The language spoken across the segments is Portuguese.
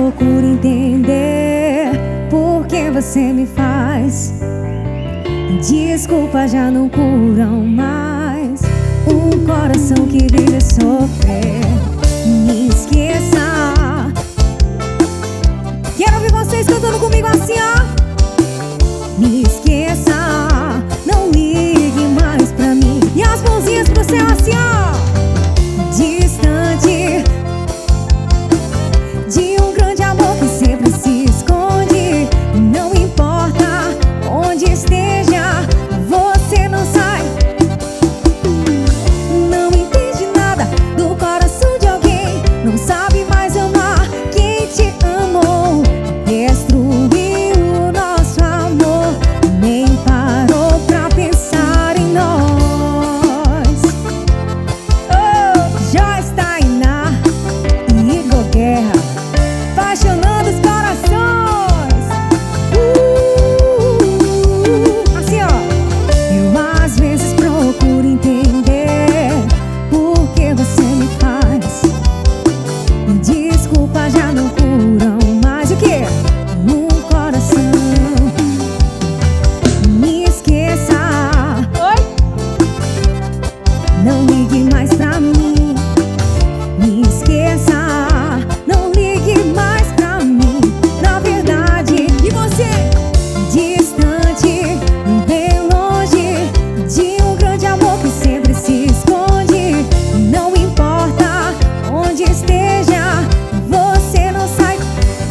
procuro entender por que você me faz. Desculpa já não curam mais um coração que vive sofrer. Me esqueça. Quero ouvir vocês cantando comigo assim, ó. Me esqueça, não ligue mais pra mim. E as mãozinhas pro céu assim, ó. Distante de um grande amor que sempre se esconde. Não importa onde esteja, você não sai. Não entende nada do coração de alguém. Não sabe mais amar quem te amou. Destruiu o nosso amor, nem parou pra pensar em nós. Oh, Joyce, Tainá e Igor Guerra, apaixonando os corações. Assim, ó. Eu às vezes procuro entender por que você me faz. Desculpa já não curam mais o quê? Um coração. Me esqueça. Oi? Não ligue mais pra mim. Me esqueça. Não ligue mais pra mim. Na verdade, e você? Distante, bem longe de um grande amor que sempre se esconde. Não importa onde esteja, você não sai.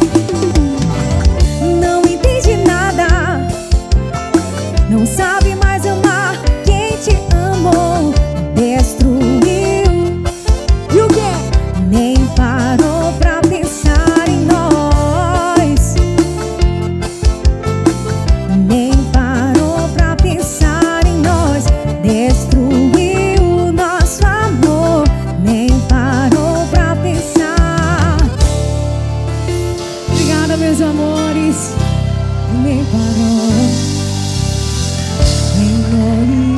Não entende nada, não sabe mais amar quem te amou. Destruiu. E o quê? Nem parou pra pensar em nós. Nem parou pra pensar em nós. Destruiu o nosso amor, nem parou pra pensar. Obrigada, meus amores. Nem parou. Nem